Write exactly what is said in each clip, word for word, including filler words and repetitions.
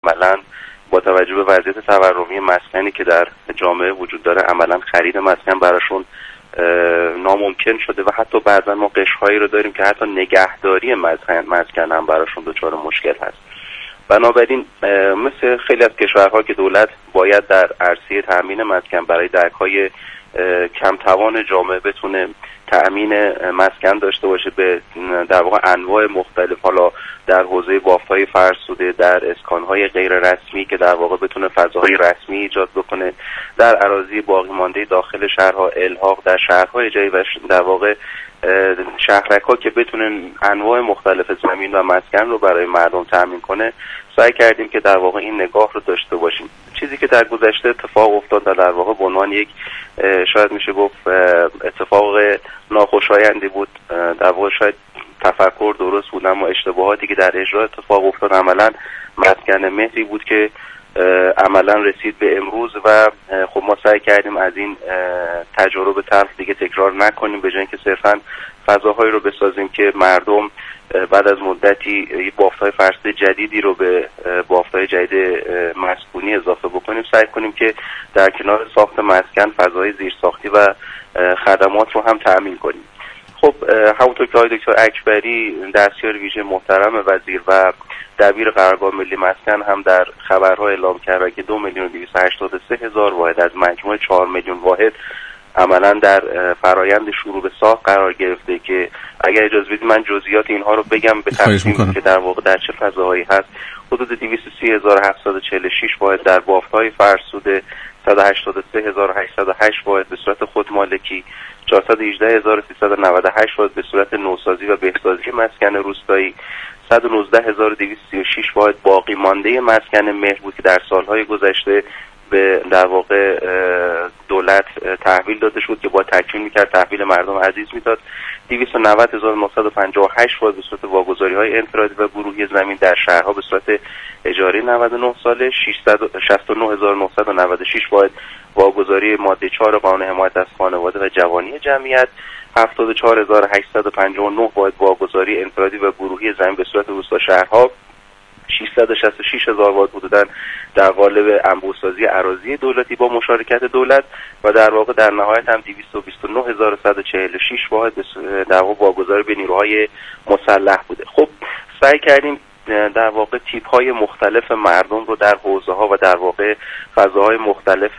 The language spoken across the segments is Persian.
عملاً با توجه به وضعیت تورمی مسکنی که در جامعه وجود داره عملاً خرید مسکن براشون ناممکن شده و حتی بعضا ما قشرهایی رو داریم که حتی نگهداری مسکن, مسکن هم براشون دچار مشکل هست. بنابراین مثل خیلی از کشورها که دولت باید در عرصه تأمین مسکن برای درک‌های کم توان جامعه بتونه تأمین مسکن داشته باشه به در واقع انواع مختلف، حالا در حوزه بافت‌های فرسوده، در اسکان‌های غیر رسمی که در واقع بتونه فضاهای رسمی ایجاد بکنه، در اراضی باقی مانده داخل شهرها الحاق در شهرهای جایی و در واقع شهرک‌ها که بتونن انواع مختلف زمین و مسکن رو برای مردم تأمین کنه. سعی کردیم که در واقع این نگاه رو داشته باشیم. چیزی که در گذشته اتفاق افتاد و در واقع به عنوان یک شاید میشه گفت اتفاق ناخوشایندی بود، در واقع شاید تفکر درست بود اما اشتباهاتی که در اجرا اتفاق افتاد عملاً مسکن مهری بود که عملاً رسید به امروز و خب ما سعی کردیم از این تجربه تلخ دیگه تکرار نکنیم، به جای اینکه صرفاً فضاهایی رو بسازیم که مردم بعد از مدتی بافت‌های فرسوده جدیدی رو به بافت‌های جدید مسکونی اضافه بکنیم، سعی کنیم که در کنار ساخت مسکن فضای زیرساختی و خدمات رو هم تأمین کنیم. خب همونطور که آقای دکتر اکبری دستیار ویژه محترم وزیر و دبیر قرارگاه ملی مسکن هم در خبرها اعلام کرده که دو میلیون و دویست و هشتاد و سه هزار واحد از مجموع چهار میلیون واحد عملا در فرایند شروع به ساخت قرار گرفته که اگر اجازه بدید من جزئیات اینها رو بگم به تفصیل که در واقع در چه فضاهایی هست. حدود دویست و سی هزار و هفتصد و چهل و شش واحد در بافت‌های فرسوده، صد و هشتاد و سه هزار و هشتصد و هشت واحد به صورت خودمالکی، چهارصد و هجده هزار و سیصد و نود و هشت واحد به صورت نوسازی و بهسازی مسکن روستایی، صد و نوزده هزار و دویست و سی و شش واحد باقی مانده مسکن مهر بود که در سالهای گذشته به در واقع دولت تحویل داده شد که با تکمیل میکرد تحویل مردم عزیز میداد. دویست و نود هزار و نهصد و پنجاه و هشت واحد به صورت واگذاری‌های انفرادی و گروهی زمین در شهرها به صورت اجاره نود و نه ساله، ششصد و شصت و نه هزار و نهصد و نود و شش واحد واگذاری ماده چهار قانون حمایت از خانواده و جوانی جمعیت، هفتاد و چهار هزار و هشتصد و پنجاه و نه واحد واگذاری انفرادی و گروهی زمین به صورت روستا شهرها، ششصد و شصت و شش هزار واحد حدوداً در قالب انبوه‌سازی اراضی دولتی با مشارکت دولت و در واقع در نهایت هم دویست و بیست و نه هزار و صد و چهل و شش واحد در واقع واگذاری به نیروهای مسلح بوده. خب سعی کردیم در واقع تیپ‌های مختلف مردم رو در حوزه‌ها و در واقع فضاهای مختلف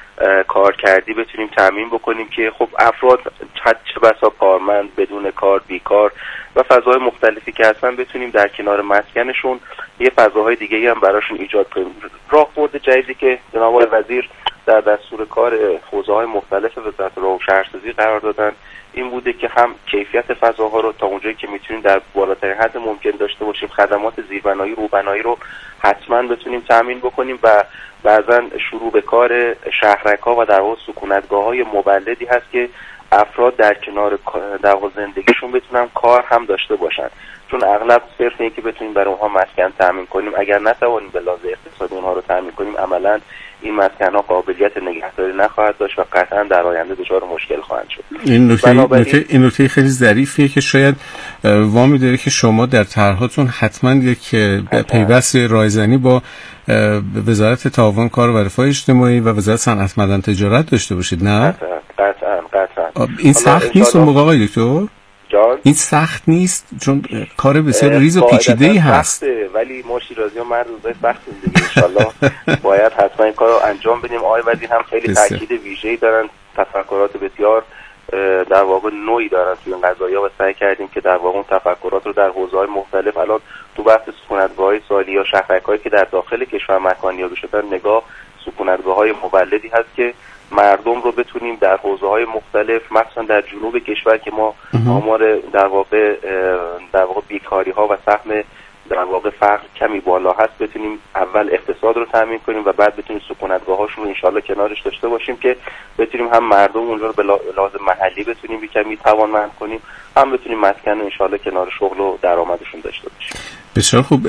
کار کردی بتونیم تامین بکنیم که خب افراد چه بسا کارمند، بدون کار، بیکار و فضاهای مختلفی که هستن بتونیم در کنار مسکنشون یه فضاهای دیگه‌ای هم براشون ایجاد کنیم. راهبرد جدیدی که جناب وزیر در دستور کار حوزه‌های مختلف وزارت راه و شهرسازی قرار دادن این بوده که هم کیفیت فضاها رو تا اونجایی که میتونیم در بالاترین حد ممکن داشته باشیم، خدمات زیربنایی، روبنایی رو حتما بتونیم تامین بکنیم و بعضا شروع به کار شهرک‌ها و در واقع سکونتگاه‌های مولدی هست که افراد در کنار در واقع زندگیشون بتونن کار هم داشته باشن، چون اغلب صرف اینکه بتونیم برای اونها مسکن تامین کنیم اگر نتوانیم به لحاظ اقتصادی اونها رو تامین کنیم عملاً این مسکن‌ها قابلیت نگهداری نخواهد داشت و قطعاً در آینده دچار مشکل خواهند شد. این نکته نکته این نکته خیلی ظریفیه که شاید وامی داره که شما در طرحاتون حتما یک پیوست رایزنی با وزارت تعاون کار و رفاه اجتماعی و وزارت صنعت معدن تجارت داشته باشید، نه؟ قطعاً قطعاً قطعاً. این سخت نیست اون موقع آقای دکتر؟ جان؟ این سخت نیست چون کار بسیار ریز و پیچیده‌ای هست، ولی ما شیرازی‌ها مرد روزای سختیم دیگه ان شاءالله باید حتما این کارو انجام بدیم. آقای وزیر هم خیلی تاکید ویژه‌ای دارن، تفکرات بسیار در واقع نوعی دارن توی این قضایا و سعی کردیم که در واقع اون تفکرات رو در حوزه‌های مختلف الان تو بحث سکونتگاه‌های سالی یا شهرک‌هایی که در داخل کشور مکانیابی شدن نگاه سکونتگاه‌های مولدی هست که مردم رو بتونیم در حوزه‌های مختلف مثلا در جنوب کشور که ما آمار در واقع در واقع بیکاری‌ها و سهم در واقع فقر کمی بالا هست بتونیم اول اقتصاد رو تامین کنیم و بعد بتونیم سکونتگاه‌هاشون رو انشالله کنارش داشته باشیم که بتونیم هم مردم اونجا رو به لحاظ محلی بتونیم بی کمی توانمند کنیم، هم بتونیم مسکن رو انشالله کنار شغل و درآمدشون داشته باشیم. بسیار خوب.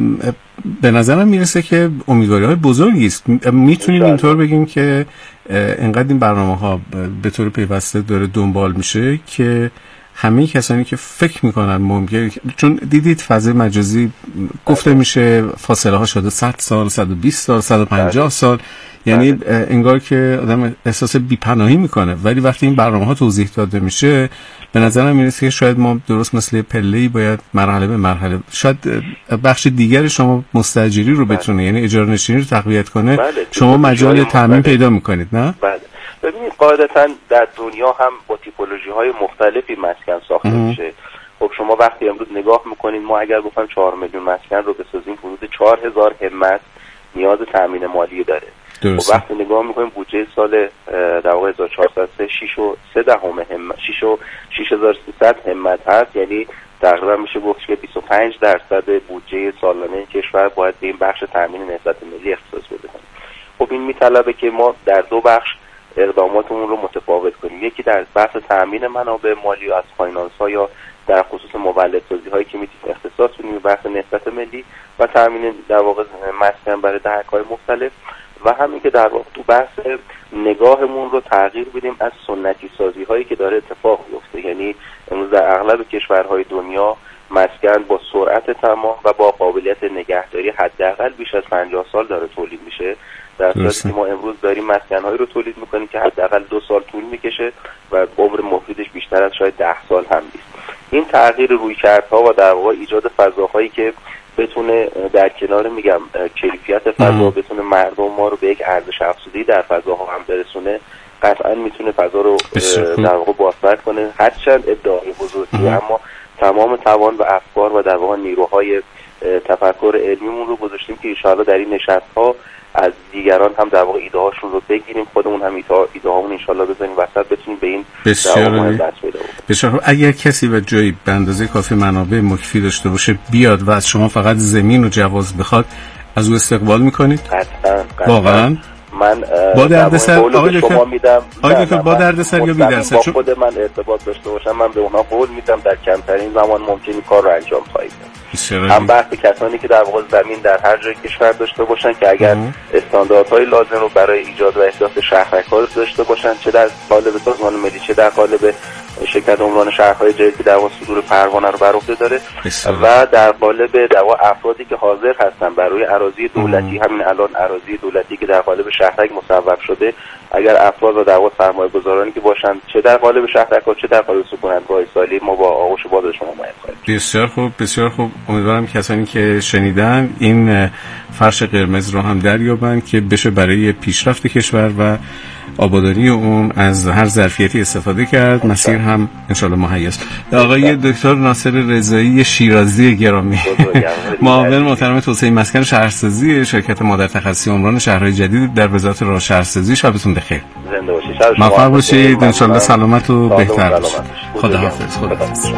به نظرم میرسه که امیدواری‌های بزرگی است. میتونیم اینطور بگیم که انقدر این برنامه‌ها به طور پیوسته داره دنبال میشه که همه کسانی که فکر میکنن ممکنه، چون دیدید فضای مجازی گفته میشه فاصله ها شده صد سال، صد و بیست سال، صد و پنجاه سال، یعنی بله. انگار که آدم احساس بی‌پناهی میکنه، ولی وقتی این برنامه ها توضیح داده میشه به نظرم میرسه که شاید ما درست مثل پله‌ای باید مرحله به مرحله، شاید بخش دیگر شما مستاجری رو بتونه، یعنی اجاره نشینی رو تقویت کنه، بله. شما مجال تامین پیدا میکنید، نه؟ بله. ببینید قاعدتاً در دنیا هم با تیپولوژی های مختلفی مسکن ساخته میشه. خب شما وقتی امروز نگاه میکنید ما اگر بخوایم چهار میلیون مسکن رو بسازیم حدود چهار هزار همت نیاز تامین مالی داره. درسته. و وقتی نگاه میکنیم بودجه سال در واقع هزار و چهارصد و سه شش و سه دهم همت شش و شش هزار و سیصد همت هست، یعنی تقریبا میشه گفت که بیست و پنج درصد بودجه سالانه کشور باید به این بخش تامین نهضت ملی اختصاص بده کنیم. خب این میطلبه که ما در دو بخش اقداماتمون رو متفاوت کنیم. یکی در بحث تامین منابع مالی از فایننس ها یا در خصوص مولدسازی هایی که میتونیم اختصاص بدیم به بحث نهضت ملی و تامین در واقع مسکن برای دهک های مختلف، و همین که در واقع تو بحث نگاهمون رو تغییر بدیم از سنتی سازی هایی که داره اتفاق میفته. یعنی امروز در اغلب کشورهای دنیا مسکن با سرعت تمام و با قابلیت نگهداری حداقل بیش از پنجاه سال داره تولید میشه، در صورتی که ما امروز داریم مسکن‌هایی رو تولید میکنیم که حداقل دو سال طول میکشه و عمر مفیدش بیشتر از شاید ده سال هم نیست. این تغییر رویکردها و در واقع ایجاد فضاهایی که بتونه در کنار میگم کیفیت فضا بتونه مردم ما رو به یک ارزش افزوده در فضاها هم برسونه، قطعا میتونه فضا رو در واقع بازتر کنه. هرچند ادعای بزرگی، اما تمام توان و افکار و در واقع نیروهای تفکر علمیمون رو گذاشتیم که ان شاءالله در این نشست‌ها از دیگران هم در واقع ایده هاشون رو بگیریم، خودمون هم ایده هامون ان شاءالله بزنیم وسط، بتونیم به این بسیار بسیار اگر کسی و جایی به اندازه کافی منابع مکفی داشته باشه بیاد و از شما فقط زمین و جواز بخواد، از او استقبال میکنید؟ قطعا واقعا من با دردسر آقای دکتر میدم آقای دکتر با دردسر یا بی دردسر با خود من ارتباط داشته باشم، من به اونها قول میدم در کمترین زمان ممکنی کار رو انجام خواهید داد. هم بحث کسانی که در واقع زمین در هر جای کشور داشته باشن که اگر استانداردهای لازم رو برای ایجاد و احداث شهرک‌ها داشته باشن، چه در قالب سازمان ملی چه در قالب شرکت عمران شهرهای جدید که در واقع صدور پروانه رو بر عهده داره، و در قالب در واقع افرادی که حاضر هستن برای اراضی دولتی، همین الان اراضی دولتی که در قالب شهرک مصوب شده، اگر افراد و در واقع سرمایه‌گذارانی که باشن چه در قالب شهرک‌ها چه در قالب سکونت‌های سالی، ما با آغوش باز شما حمایت خواهیم. بسیار خوب بسیار خوب. امیدوارم کسانی که شنیدن این فرش قرمز رو هم دریابند که بشه برای پیشرفت کشور و آبادانی اون از هر ظرفیتی استفاده کرد. مسیر هم انشالله مهیاست. آقای دکتر ناصر رضایی شیرازی گرامی، معاون محترم توسعه مسکن شهرسازی شرکت مادر تخصصی عمران شهرهای جدید در وزارت راه شهرسازی، شبتون بخیر. زنده باشید. موفق باشید. انشالله سلامت و بهتر باشید. خداحافظ. خداحافظ.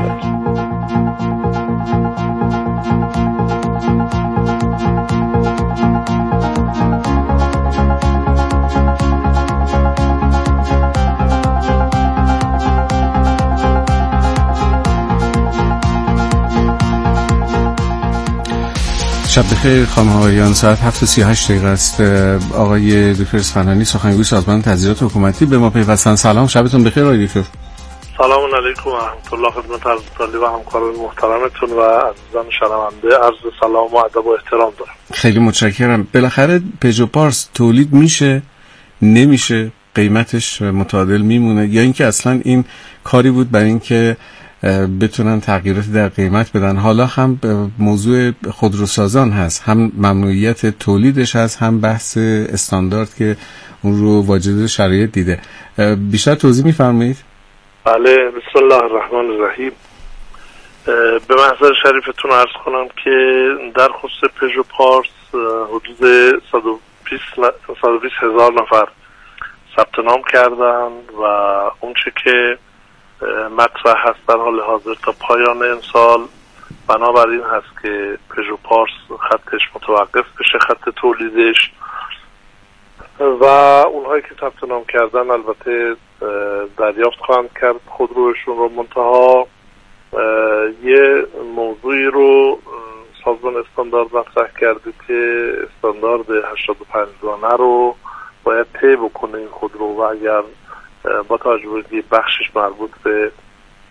شب بخیر خانم آقایان، ساعت هفت و سی و هشت دقیقه است. آقای دکتر اصفهانی سخنگوی سازمان تسهیلات حکومتی به ما پیوستن. سلام، شبتون بخیر آقای دکتر. سلام علیکم و رحمت الله خدمت عزیزان و همکاران محترمتون و عزیزان شنونده، عرض سلام و ادب و احترام دارم. خیلی متشکرم. بالاخره پژو پارس تولید میشه نمیشه، قیمتش متعادل میمونه، یا اینکه اصلا این کاری بود برای اینکه بتونن تغییراتی در قیمت بدن؟ حالا هم موضوع خودروسازان هست، هم ممنوعیت تولیدش هست، هم بحث استاندارد که اون رو واجد شرایط دیده. بیشتر توضیح میفرمایید؟ بله، بسم الله الرحمن الرحیم. به محضر شریفتون عرض کنم که در خصوص پژو پارس حدود صد و بیست هزار نفر ثبت نام کردن و اون چه که مطرح هست در حال حاضر تا پایان این سال بنابراین هست که پژو پارس خطش متوقف بشه، خط تولیدش، و اونهایی که ثبت نام کردن البته دریافت خواهند کرد خودروشون رو. منتها یه موضوعی رو سازمان استاندارد مطرح کرده که استاندارد هشتاد و پنج دانه رو باید طی بکنه این خودرو، و اگر با توجه به بخشش مربوط به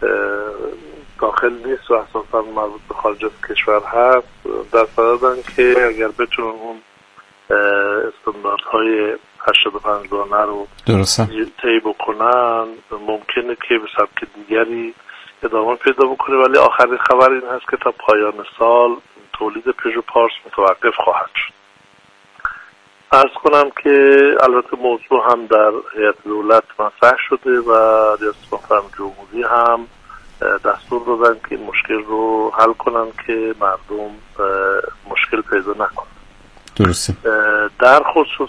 داخل نیست و اساسا مربوط به خارج از کشور هست، در صددن که اگر بتونن اون استانداردهای هشتاد و پنج گانه رو طی بکنن ممکنه که به سبک دیگری ادامه پیدا بکنه، ولی آخرین خبر این هست که تا پایان سال تولید پژو پارس متوقف خواهد شد. عرض کنم که البته موضوع هم در هیئت دولت مطرح شده و ریاست محترم جمهوری هم دستور دادن که این مشکل رو حل کنن که مردم مشکل پیدا نکنن. درسته. در خصوص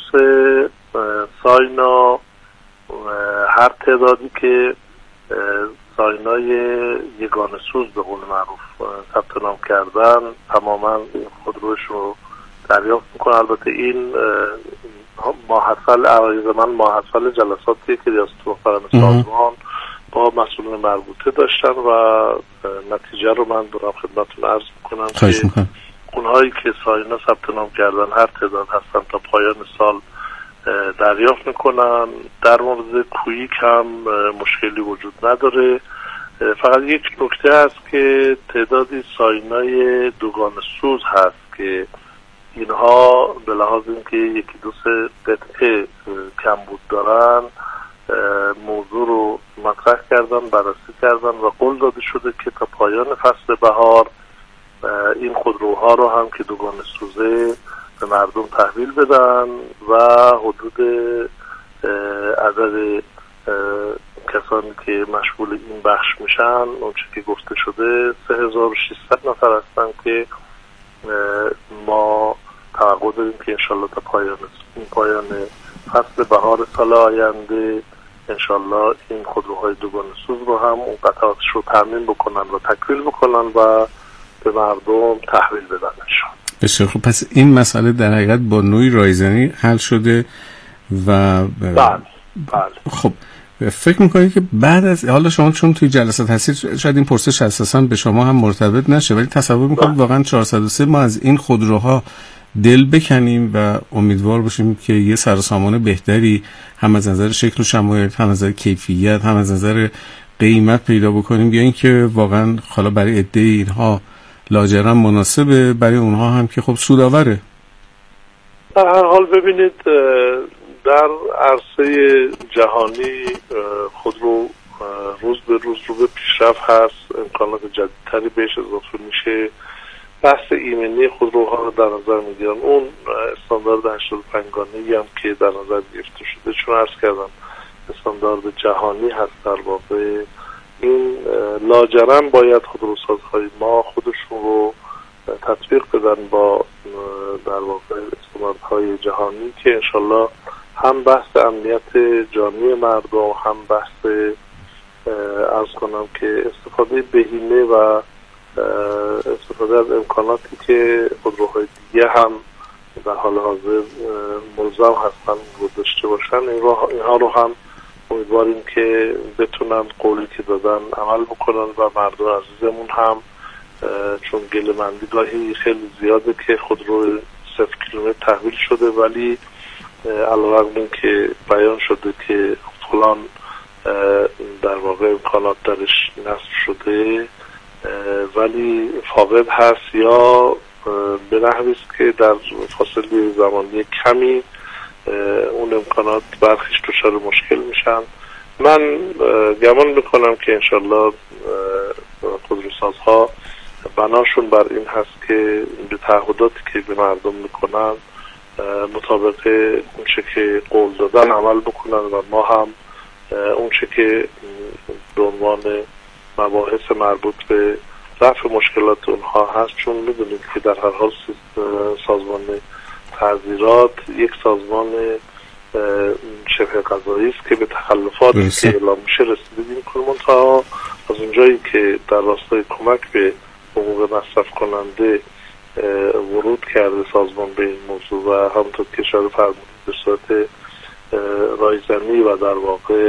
ساینا هر تعدادی که ساینای یگانه سوز به قول معروف ثبت نام کردن تماما خودروش رو دریافت میکنه. البته این ماحصل عرایض من ماحصل جلساتی که ریاست محترم سازمان با مسئولین مربوطه داشتن و نتیجه رو من دارم خدمتتون عرض میکنم که اونهایی که ساینا ثبت نام کردن هر تعداد هستن تا پایان سال دریافت میکنن. در مورد کویک هم مشکلی وجود نداره، فقط یک نکته هست که تعدادی ساینای دوگانه سوز هست که اینها به لحاظ اینکه یکی دو سه قطعه کمبود دارن موضوع رو مطرح کردن، بررسی کردن و قول داده شده که تا پایان فصل بهار این خودروها رو هم که دوگانه سوزه به مردم تحویل بدن و حدود عدد کسانی که مشغول این بخش میشن اونچه که گفته شده سه هزار و ششصد نفر هستن که ما توقع داریم که انشالله تا پایان پایان فصل بهار سال آینده انشالله این خودروهای دوگانه سوز رو هم اون قطعاتش رو تامین بکنن و تکمیل بکنن و به مردم تحویل بدنشون. بسیار خب، پس این مسئله در حقیقت با نوعی رایزنی حل شده و بله بله. خب فکر میکنید که بعد از حالا شما چون توی جلسات هستید شاید این پرسش اساساً به شما هم مرتبط نشه، ولی تصور میکنید واقعا چهارصد و سه ما از این خودروها دل بکنیم و امیدوار باشیم که یه سر و سامان بهتری هم از نظر شکل و شمایل، هم از نظر کیفیت، هم از نظر قیمت پیدا بکنیم، یا اینکه واقعا حالا برای عده اینها لاجرم مناسبه، برای اونها هم که خب سودآوره؟ در هر حال ببینید در عرصه جهانی خودرو روز به روز رو به پیشرفت هست، امکانات جدیدتری بهش اضافه میشه. بحث ایمنی خودروها رو در نظر میگیرن، اون استاندارد هشتاد و پنج گانه‌ای هم که در نظر گرفته شده چون عرض کردم استاندارد جهانی هست. در واقع این لاجرم باید خودروسازهای ما خودشون رو تطبیق بدن با در واقع استانداردهای جهانی که انشالله هم بحث امنیت جانی مردم، هم بحث عرض کنم که استفاده بهینه و استفاده از امکاناتی که خودروهای دیگه هم در حال حاضر ملزم هستن رو داشته باشن، اینها رو هم امیدواریم که بتونن قولی که دادن عمل بکنن و مردم عزیزمون هم چون گله مندی گاهی خیلی زیاده که خودرو صفر کیلومتر تحویل شده ولی علیرغم این که بیان شده که فلان در واقع امکانات درش نصب شده ولی فاقد هست یا به نحوی است که در فاصله زمانی کمی اون امکانات برخیش دچار مشکل میشن. من گمان میکنم که انشالله خودروسازها بناشون بر این هست که به تعهداتی که به مردم میکنن مطابق اونچه که قول دادن عمل بکنن و ما هم اونچه که به عنوان مباحث مربوط به رفع مشکلات اونها هست، چون میدونید که در هر حال سازمان تعزیرات یک سازمان شبه قضایی است که به تخلفاتی که اعلام میشه رسیدگی میکنه، منتها از اونجایی که در راستای کمک به حقوق مصرف کننده ورود کرده سازمان به این موضوع و همونطور که اشاره فرمودید به صورت رایزنی و در واقع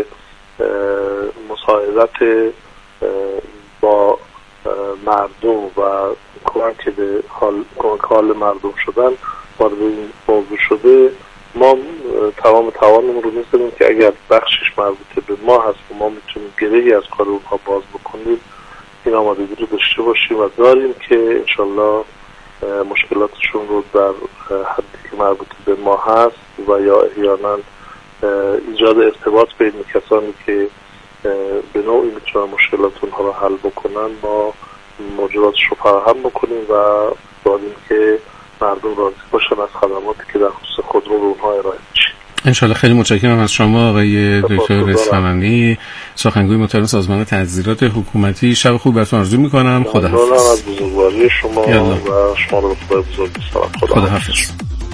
مساعدت با مردم و کمک به حال کمک حال مردم شدن وارد این موضوع شده، ما تمام توانمون رو می‌ذاریم که اگر بخشش مربوطه به ما هست و ما میتونیم گرهی از کار اونها باز بکنیم این آمادگی رو داشته باشیم و داریم که انشالله مشکلاتشون رو در حدی که مربوط به ما هست و یا احیانا ایجاد ارتباط بین کسانی که به نوعی میتونن مشکلات اونها رو حل بکنن ما موجوداتش رو فراهم بکنیم و داریم که مردم راضی باشن از خدماتی که در خصوص خودرو به اونها ارائه میشه. انشالله. خیلی متشکرم از شما آقای دکتر اصفهانی، سخنگوی محترم سازمان تحصیلات حکومتی. شب خوب براتون آرزو میکنم. خداحافظ. ممنونم از بزرگواری شما و شما رو به خدای بزرگ می‌سپارم. خداحافظ.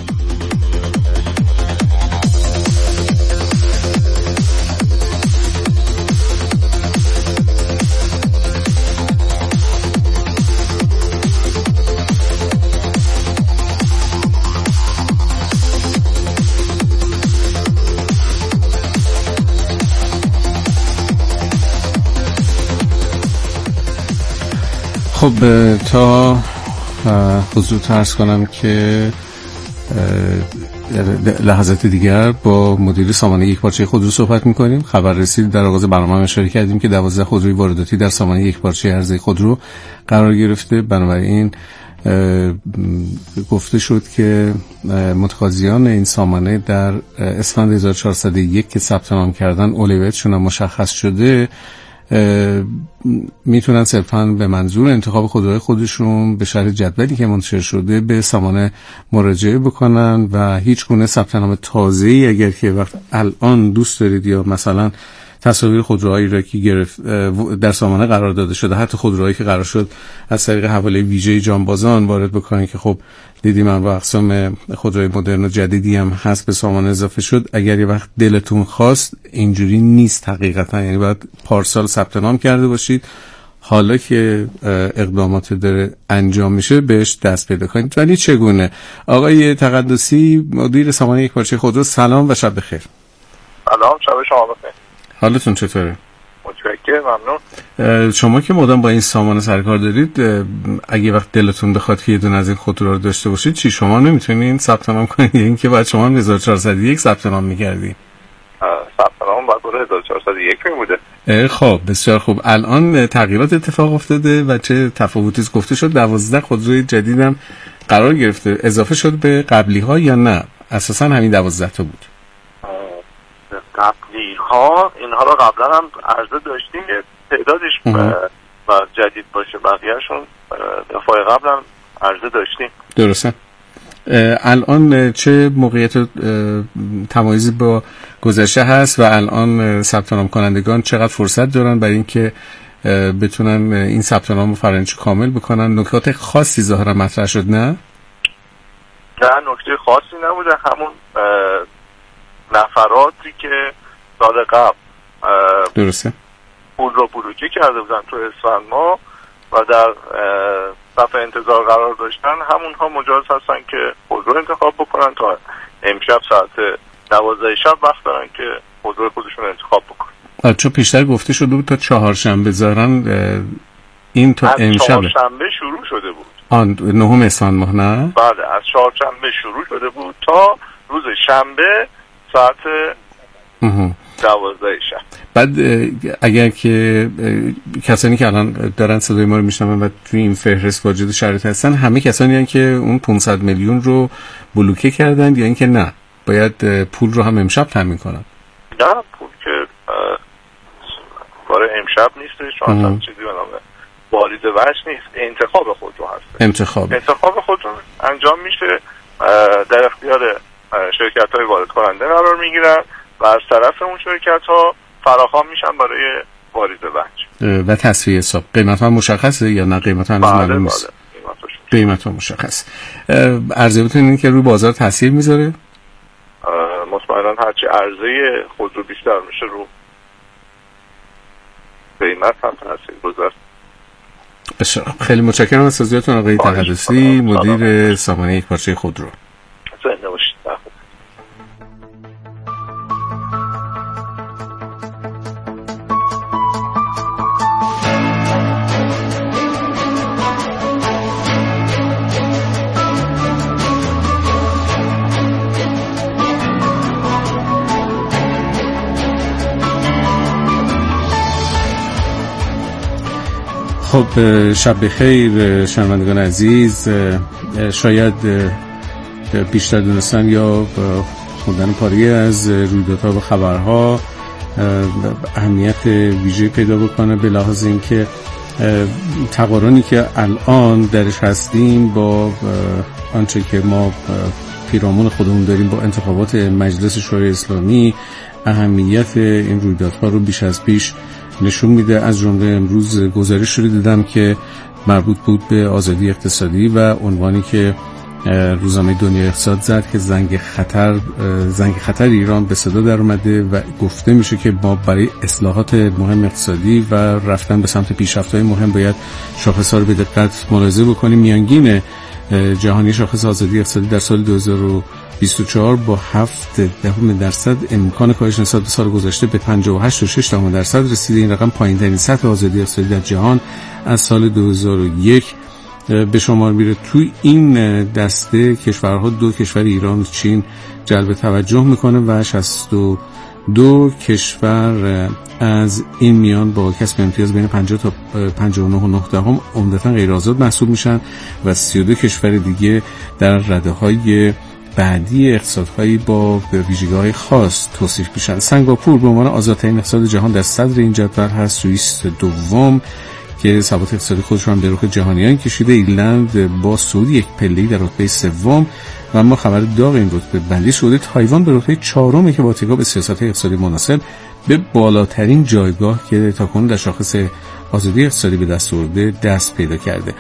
خب تا حضور عرض کنم که لحظات دیگر با مدیر سامانه یک پارچه خودرو صحبت می‌کنیم. خبر رسید در آغاز برنامه اشاره کردیم که دوازده خودروی وارداتی در سامانه یک پارچه عرضه خودرو قرار گرفته. بنابراین گفته شد که متقاضیان این سامانه در اسفند هزار و چهارصد و یک که ثبت نام کردن اولویتشون هم مشخص شده میتونن صرفاً به منظور انتخاب خودروهای خودشون به شرح جدولی که منتشر شده به سامانه مراجعه بکنن و هیچ گونه ثبت نام تازه‌ای اگر که وقت الان دوست دارید یا مثلا تصاویر خودروهایی را که گرفت در سامانه قرار داده شده، حتی خودروهایی که قرار شد از طریق حواله ویژه جانبازان وارد بکنن که خب دیدیم من با اقسام خودروی مدرن و جدیدی هم هست به سامانه اضافه شد، اگر یه وقت دلتون خواست اینجوری نیست حقیقتا، یعنی باید پارسال ثبت نام کرده باشید، حالا که اقدامات داره انجام میشه بهش دست پیدا کنید. ولی چگونه؟ آقای تقدسی مدیر سامانه یک پارچه خودرو، سلام و شب بخیر. سلام، شب شما بخیر. حالتون چطوره؟ متشکرم، ممنون. شما که مدام با این سامانه سرکار دارید، اگه وقت دلتون بخواد که یه دونه از این خودرو رو داشته باشید چی شما نمیتونین ثبت نام کنید؟ این که بعد شما هزار و چهارصد و یک ثبت نام می‌کردین. ثبت نام بعد بوده هزار و چهارصد و یک می‌بوده. خب بسیار خوب. الان تغییرات اتفاق افتاده و چه تفاوتی گفته شد دوازده خودروی جدیدم قرار گرفته، اضافه شد به قبلی‌ها یا نه اساساً همین دوازده تا بود؟ قبلی ها اینها رو قبلا هم عرضه داشتیم که تعدادش و جدید باشه، بقیهشون دفعه قبل هم عرضه داشتیم. درسته. الان چه موقعیت تمایزی با گذشته هست و الان ثبت نام کنندگان چقدر فرصت دارن برای اینکه بتونن این ثبت نام رو فرآیندش کامل بکنن؟ نکات خاصی ظاهرا مطرح شد نه؟ نه نکته خاصی نبوده، همون نفراتی که سال قبل درسته پول رو بلوکه کرده بودن تو اسفند ما و در صف انتظار قرار داشتن، همون ها مجاز هستن که خودرو انتخاب بکنن تا امشب ساعت دوازده شب وقت دارن که خودرو خودشون انتخاب بکنن. چون پیشتر گفته شده بود تا چهارشنبه بذارن، این تا امشب چهارشنبه شروع شده بود. آن نهم اسفند ماه نه؟ بله، از چهارشنبه شروع شده بود تا روز شنبه ساعت دوازده شب. بعد اگر که کسانی که الان دارن صدای ما رو میشنون و توی این فهرست واجد شرایط هستن، همه کسانی هستن که اون پانصد میلیون رو بلوکه کردن یا اینکه نه باید پول رو هم امشب تامین کنن؟ نه، پول که برای امشب نیست، چون چیزی به نام واریز وش نیست، انتخاب خود رو هست. انتخاب انتخاب خود رو انجام میشه، در اختیار شرکت های وارد کننده قرار میگیرن و از طرف اون شرکت ها فراخوان میشن برای واریز وجه و تصفیه حساب. قیمت ها مشخصه یا نه؟ قیمت ها هنوز معلوم نیست. قیمت ها مشخص. عرضه این که روی بازار تاثیر میذاره؟ مطمئنا هرچی عرضه خود رو بیشتر میشه رو قیمت هم تاثیر گذاره. بسیار خیلی متشکرم از توضیحاتتون آقای تقدسی، مدیر سامانه یک پارچه خودرو. زنده باشید. خب شب بخیر شنوندگان عزیز. شاید بیشتر دونستن یا خوندن پاری از رویدادها و خبرها اهمیت ویژه پیدا بکنه به لحاظ اینکه تقارنی که الان درش هستیم با آنچه که ما پیرامون خودمون داریم با انتخابات مجلس شورای اسلامی اهمیت این رویدادها رو بیش از پیش نشون میده. از جمله امروز گزارش رو دیدم که مربوط بود به آزادی اقتصادی و عنوانی که روزنامه دنیا اقتصاد زد که زنگ خطر زنگ خطر ایران به صدا در اومده و گفته میشه که ما برای اصلاحات مهم اقتصادی و رفتن به سمت پیشرفت‌های مهم باید شاخص‌ها رو به دقت ملاحظه بکنیم. میانگین جهانی شاخص آزادی اقتصادی در سال دو هزار و بیست و چهار با هفت دهم درصد امکان کاهش نسبت به سال گذشته به پنجاه و هشت و شش دهم درصد رسیده. این رقم پایین‌ترین سطح آزادی اقتصادی در جهان از سال دو هزار و یک به شمار میره. توی این دسته کشورها دو کشور ایران و چین جلب توجه میکنه و شصت و دو کشور از این میان با کسب امتیاز بین پنجاه تا پنجاه و نه و نه دهم عمدتاً غیر آزاد محسوب میشن و سی و دو کشور دیگه در رده‌های بعدی اقتصادهایی با ویژگی‌های خاص توصیف میشن. سنگاپور به عنوان آزادترین اقتصاد جهان در صدر این جدول هست، سوئیس دوم که ثبات اقتصادی خودش رو هم به رخ جهانیان کشیده، ایرلند با صعود یک پله‌ای در رتبه سوم و اما خبر داغ این رتبه بندی شده تایوان به رتبه چهارم که با اتکا به سیاست‌های اقتصادی مناسب به بالاترین جایگاه که تاکنون در شاخص آزادی اقتصادی به دست آورده دست پیدا کرده.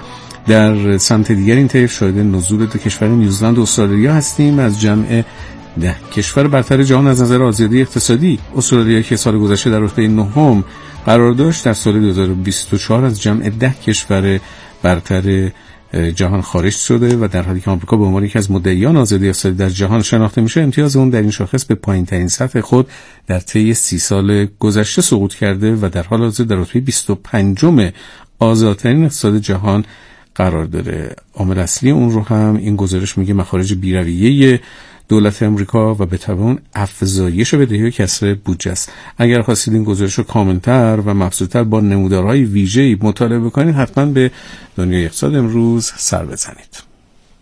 در سمت دیگر این طیف شاهد نزول دو کشور نیوزلند و استرالیا هستیم از جمع ده کشور برتر جهان از نظر آزادی اقتصادی. استرالیا که سال گذشته در رتبه نهم قرار داشت در سال دو هزار و بیست و چهار از جمع ده کشور برتر جهان خارج شده و در حالی که آمریکا به عنوان یکی از مدعیان آزادی اقتصادی در جهان شناخته میشه، امتیاز اون در این شاخص به پایین‌ترین سطح خود در طی سی سال گذشته سقوط کرده و در حال حاضر در رتبه بیست و پنجم آزادترین اقتصاد جهان قرار داره. عامل اصلی اون رو هم این گزارش میگه مخارج بی‌رویه دولت امریکا و به تبع اون افزایش بدهی و کسر بودجه است. اگر خواستید این گزارش رو کاملتر و مبسوط‌تر با نمودارهای ویژه‌ای مطالعه بکنید حتما به دنیای اقتصاد امروز سر بزنید.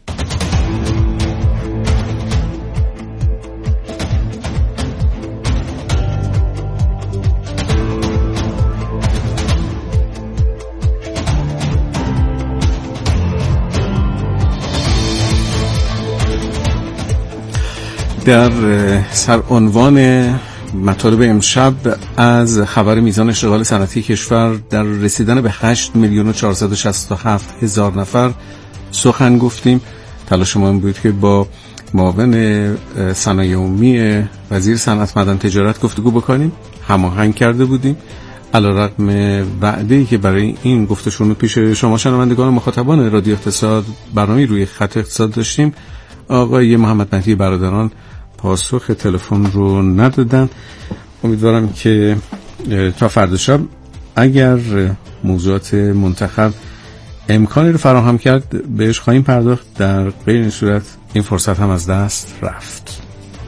در سرعنوان مطالب امشب از خبر میزان اشتغال صنعتی کشور در رسیدن به هشت میلیون و چهارصد و شصت و هفت هزار نفر سخن گفتیم. تلاش ما این بود که با معاون صنایع عمومی وزیر صنعت معدن تجارت گفتگو بکنیم. هماهنگ کرده بودیم علیرغم وعده‌ای که برای این گفتشون پیش شما شنوندگان مخاطبان رادیو اقتصاد برنامه روی خط اقتصاد داشتیم. آقای محمد مهدی برادران پاسخ تلفن رو ندادن. امیدوارم که تا فردا شب اگر موضوعات منتخب امکانی رو فراهم کرد بهش خواهیم پرداخت، در غیر این صورت این فرصت هم از دست رفت.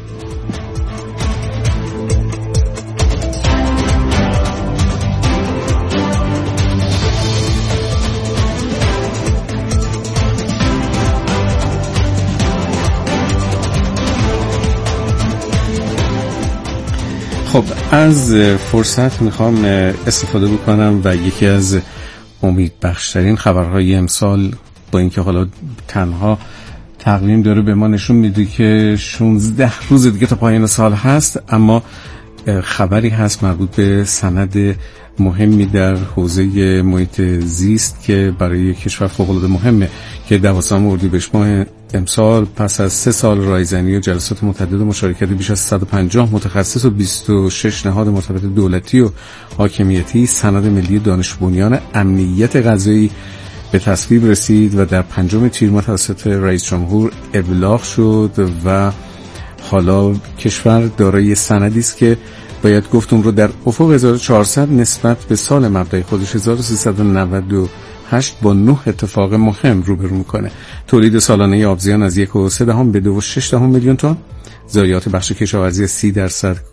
خب از فرصت میخوام استفاده بکنم و یکی از امید بخشترین خبرهای امسال با اینکه حالا تنها تقویم داره به ما نشون میده که شانزده روز دیگه تا پایان سال هست، اما خبری هست مربوط به سند مهمی در حوزه محیط زیست که برای کشور فوق‌العاده مهمه که دوازدهم اردیبهشت ماه امسال پس از سه سال رایزنی و جلسات متعدد و مشارکت بیش از صد و پنجاه متخصص و بیست و شش نهاد مرتبط دولتی و حاکمیتی سند ملی دانش بنیان امنیت غذایی به تصویب رسید و در پنجم تیر ماه توسط رئیس جمهور ابلاغ شد و حالا کشور دارای سندی است که باید گفت اون رو در افق هزار و چهارصد نسبت به سال مبدأ خودش هزار و سیصد و نود و هشت با نه اتفاق مهم روبرو میکنه. تولید سالانه آبزیان از یک و سه دهم به دو و شش دهم میلیون تن، ضایعات بخش کشاورزی سی درصد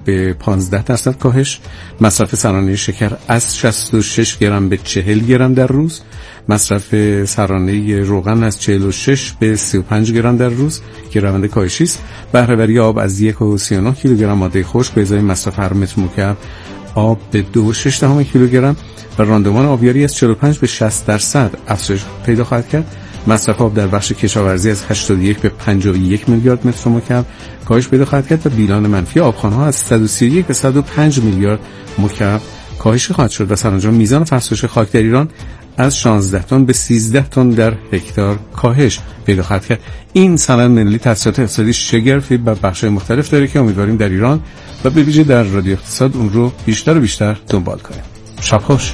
به پانزده درصد کاهش، مصرف سرانه شکر از شصت و شش گرم به چهل گرم در روز، مصرف سرانه روغن از چهل و شش به سی و پنج گرم در روز که روند کاهشی است. بهره‌وری آب از یک و سی و نه کیلوگرم ماده خشک به ازای مصرف هر متر مکعب آب به دو و شش دهم کیلوگرم و راندمان آبیاری از چهل و پنج به شصت درصد افزایش پیدا خواهد کرد. مصرف آب در بخش کشاورزی از هشتاد و یک به پنجاه و یک میلیارد متر مکعب کاهش پیدا خواهد کرد و بیلان منفی آبخوان‌ها از صد و سی و یک به صد و پنج میلیارد مکعب کاهش خواهد شد و سرانجام میزان فرسایش خاک در ایران از شانزده تن به سیزده تن در هکتار کاهش پیدا خواهد کرد. این سند ملی تاثیرات اقتصادی شگرفی بر بخش‌های مختلف داره که امیدواریم در ایران و به ویژه در رادیو اقتصاد اون رو بیشتر و بیشتر دنبال کنیم. شب خوش.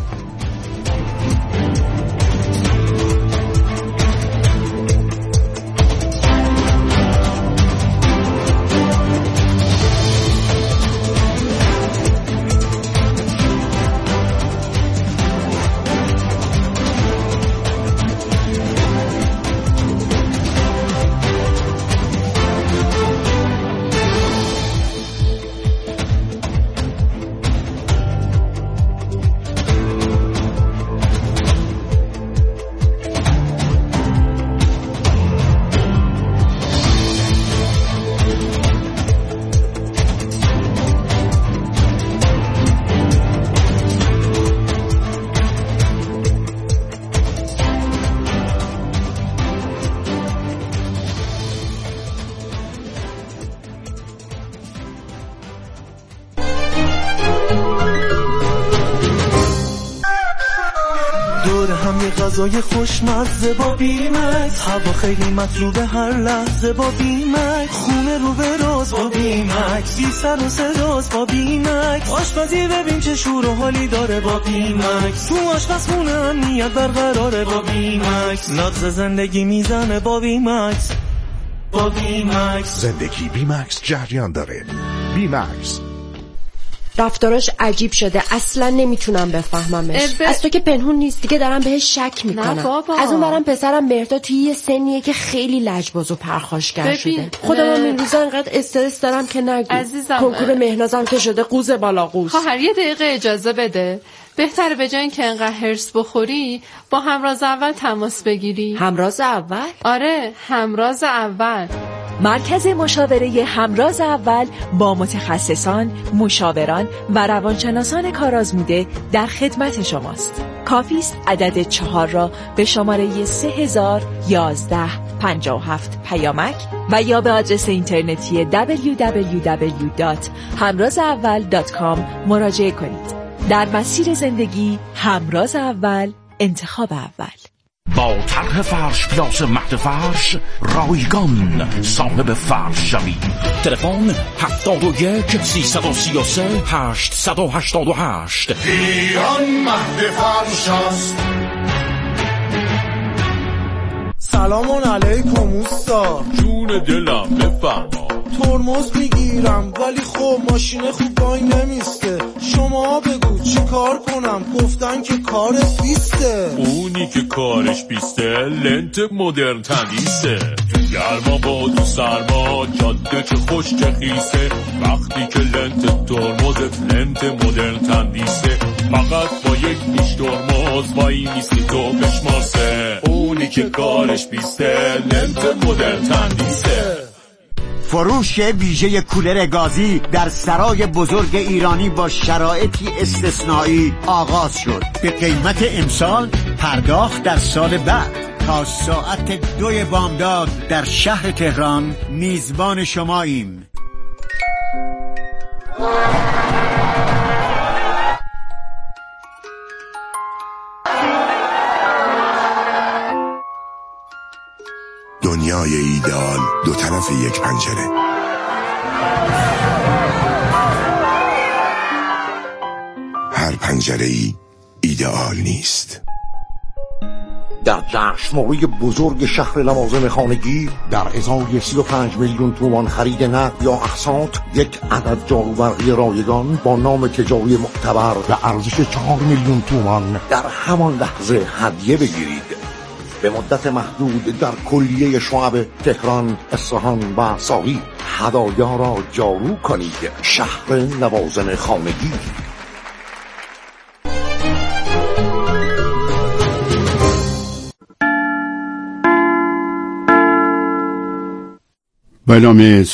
غذای خوشمزه با بیمکس، هوا خیلی مطلوبه هر لحظه با بیمکس، خونه رو به راز با بیمکس، بی سر و صداست با بیمکس، آشپزی ببین چه شور و حالی داره با بیمکس، تو آشپزخونه امنیت برقراره با بیمکس، نبض زندگی میزنه با بیمکس، با بیمکس زندگی بیمکس جریان داره. بیمکس رفتاراش عجیب شده، اصلا نمیتونم بفهممش. ب... از تو که پنهون نیست دیگه دارم بهش شک میکنم. از اون برم پسرم مهرداد توی یه سنیه که خیلی لجباز و پرخاشگر شده. خودم هم این روزا انقدر استرس دارم که نگو. عزیزم کنکور مهنازم که شده قوز بالا قوز. خواهر یه دقیقه اجازه بده. بهتره به جای اینکه انقدر هرس بخوری با همراز اول تماس بگیری. همراز اول؟ آره، همراز اول. مرکز مشاوره همراز اول با متخصصان، مشاوران و روانشناسان کارآزموده در خدمت شماست. کافی است عدد چهار را به شماره سه هزار یازده پنجاه و هفت پیامک و یا به آدرس اینترنتی دبلیو دبلیو دبلیو دات همراز اول دات کام مراجعه کنید. در مسیر زندگی همراز اول، انتخاب اول. با طرح فرش پلاس مهد فرش رایگان صاحب فرش شوید. تلفن هفتاد و یک سیصد و سی و سه هشتصد و هشتاد و هشت. ایران مهد فرش است. سلام علیکم اوستا. جون دلم بفرما. ترمز میگیرم ولی خب ماشین خوب وای نمیسته. شما بگو چی کار کنم؟ گفتن که کارت بیسته. اونی که کارش بیسته لنت مدرن تمیزه. تو گرما با تو سرما جاده چه خوش چه خیسه. وقتی که لنت ترمزت لنت مدرن تمیزه. فقط با یک نیش ترمز وای میستی تو بشماسه. اونی که کارش بیسته لنت مدرن تمیزه. فروش ویژه کولر گازی در سرای بزرگ ایرانی با شرایطی استثنایی آغاز شد. به قیمت امسال، پرداخت در سال بعد. تا ساعت دوی بامداد در شهر تهران میزبان شماییم. دنیای ایدئال دو طرف یک پنجره. هر پنجره‌ای ایدئال نیست. در جشنواره بزرگ شهر لوازم خانگی در ازای سی و پنج میلیون تومان خرید نقد یا اقساط یک عدد جاروبرقی رایگان با نام تجاری معتبر و ارزش چهار میلیون تومان در همان لحظه هدیه بگیرید. به مدت محدود در کلیه شعب تهران، اصفهان و ساقی. هدایا را جارو کنید. شهر لوازم خانگی. با اعلام